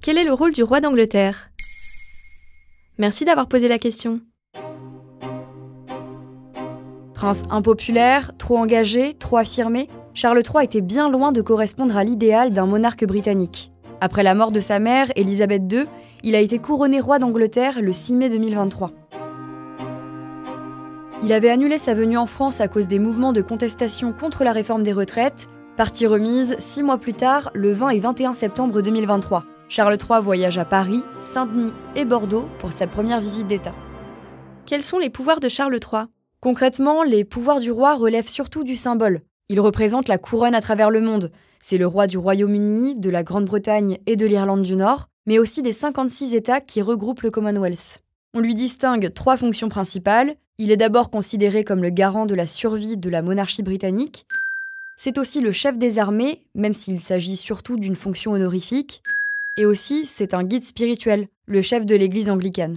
Quel est le rôle du roi d'Angleterre ? Merci d'avoir posé la question. Prince impopulaire, trop engagé, trop affirmé, Charles III était bien loin de correspondre à l'idéal d'un monarque britannique. Après la mort de sa mère, Élisabeth II, il a été couronné roi d'Angleterre le 6 mai 2023. Il avait annulé sa venue en France à cause des mouvements de contestation contre la réforme des retraites, partie remise 6 mois plus tard, le 20 et 21 septembre 2023. Charles III voyage à Paris, Saint-Denis et Bordeaux pour sa première visite d'État. Quels sont les pouvoirs de Charles III ? Concrètement, les pouvoirs du roi relèvent surtout du symbole. Il représente la couronne à travers le monde. C'est le roi du Royaume-Uni, de la Grande-Bretagne et de l'Irlande du Nord, mais aussi des 56 États qui regroupent le Commonwealth. On lui distingue 3 fonctions principales. Il est d'abord considéré comme le garant de la survie de la monarchie britannique. C'est aussi le chef des armées, même s'il s'agit surtout d'une fonction honorifique. Et aussi, c'est un guide spirituel, le chef de l'église anglicane.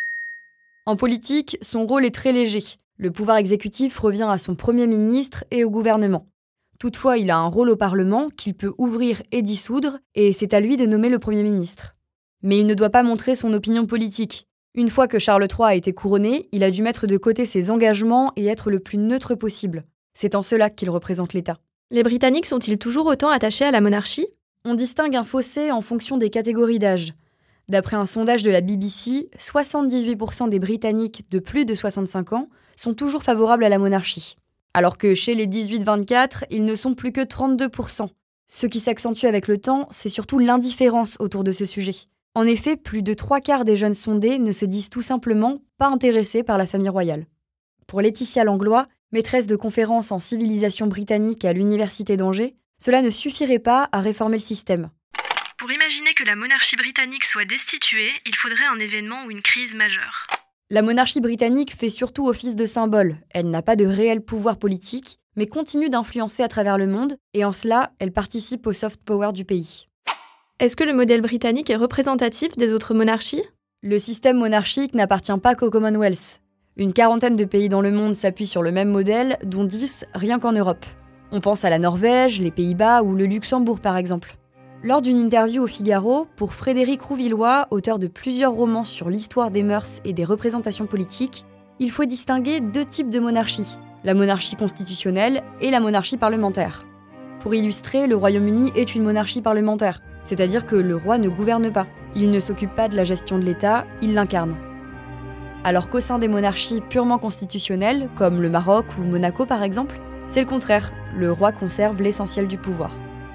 En politique, son rôle est très léger. Le pouvoir exécutif revient à son Premier ministre et au gouvernement. Toutefois, il a un rôle au Parlement qu'il peut ouvrir et dissoudre, et c'est à lui de nommer le Premier ministre. Mais il ne doit pas montrer son opinion politique. Une fois que Charles III a été couronné, il a dû mettre de côté ses engagements et être le plus neutre possible. C'est en cela qu'il représente l'État. Les Britanniques sont-ils toujours autant attachés à la monarchie ? On distingue un fossé en fonction des catégories d'âge. D'après un sondage de la BBC, 78% des Britanniques de plus de 65 ans sont toujours favorables à la monarchie. Alors que chez les 18-24, ils ne sont plus que 32%. Ce qui s'accentue avec le temps, c'est surtout l'indifférence autour de ce sujet. En effet, plus de 3/4 des jeunes sondés ne se disent tout simplement pas intéressés par la famille royale. Pour Laetitia Langlois, maîtresse de conférences en civilisation britannique à l'Université d'Angers, cela ne suffirait pas à réformer le système. Pour imaginer que la monarchie britannique soit destituée, il faudrait un événement ou une crise majeure. La monarchie britannique fait surtout office de symbole. Elle n'a pas de réel pouvoir politique, mais continue d'influencer à travers le monde, et en cela, elle participe au soft power du pays. Est-ce que le modèle britannique est représentatif des autres monarchies ? Le système monarchique n'appartient pas qu'au Commonwealth. Une 40aine de pays dans le monde s'appuient sur le même modèle, dont 10 rien qu'en Europe. On pense à la Norvège, les Pays-Bas ou le Luxembourg par exemple. Lors d'une interview au Figaro, pour Frédéric Rouvillois, auteur de plusieurs romans sur l'histoire des mœurs et des représentations politiques, il faut distinguer 2 types de monarchie, la monarchie constitutionnelle et la monarchie parlementaire. Pour illustrer, le Royaume-Uni est une monarchie parlementaire, c'est-à-dire que le roi ne gouverne pas, il ne s'occupe pas de la gestion de l'État, il l'incarne. Alors qu'au sein des monarchies purement constitutionnelles, comme le Maroc ou Monaco par exemple, c'est le contraire, le roi conserve l'essentiel du pouvoir.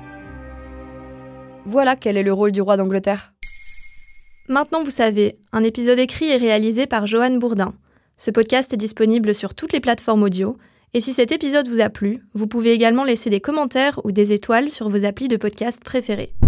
Voilà quel est le rôle du roi d'Angleterre. Maintenant vous savez, un épisode écrit et réalisé par Joanne Bourdin. Ce podcast est disponible sur toutes les plateformes audio, et si cet épisode vous a plu, vous pouvez également laisser des commentaires ou des étoiles sur vos applis de podcast préférés.